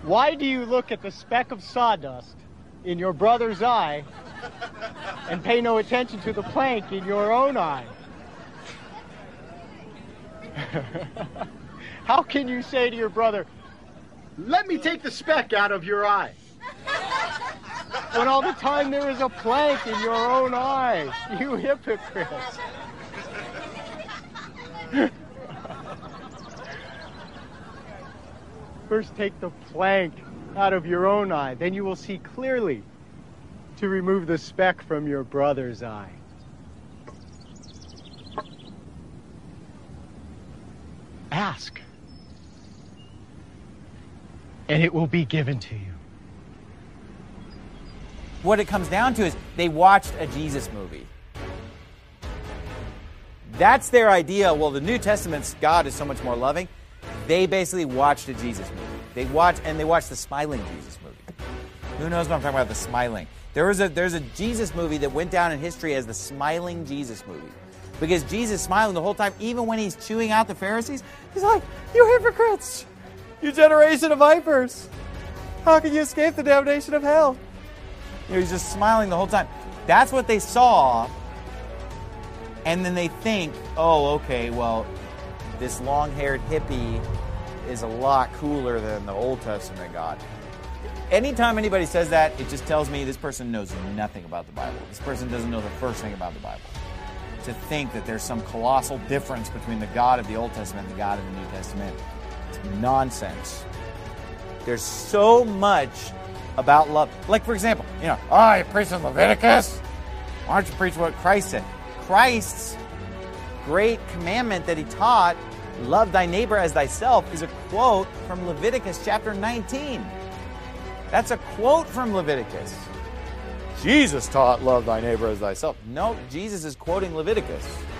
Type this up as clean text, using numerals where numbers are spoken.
Why do you look at the speck of sawdust in your brother's eye and pay no attention to the plank in your own eye? How can you say to your brother, let me take the speck out of your eye, when all the time there is a plank in your own eye? You hypocrites. First take the plank out of your own eye, then you will see clearly to remove the speck from your brother's eye. Ask, and it will be given to you. What it comes down to is they watched a Jesus movie. That's their idea. Well, the New Testament's God is so much more loving. They basically watched a Jesus movie. They watched the Smiling Jesus movie. Who knows what I'm talking about, the Smiling? There's a Jesus movie that went down in history as the Smiling Jesus movie. Because Jesus smiling the whole time, even when he's chewing out the Pharisees, he's like, you hypocrites! You generation of vipers! How can you escape the damnation of hell? You know, he's just smiling the whole time. That's what they saw. And then they think, oh, okay, well, this long-haired hippie is a lot cooler than the Old Testament God. Anytime anybody says that, it just tells me this person knows nothing about the Bible. This person doesn't know the first thing about the Bible. To think that there's some colossal difference between the God of the Old Testament and the God of the New Testament, it's nonsense. There's so much about love. Like, for example, you preach in Leviticus? Why don't you preach what Christ said? Christ's great commandment that he taught, love thy neighbor as thyself, is a quote from Leviticus chapter 19. That's a quote from Leviticus. Jesus taught love thy neighbor as thyself. No, Jesus is quoting Leviticus.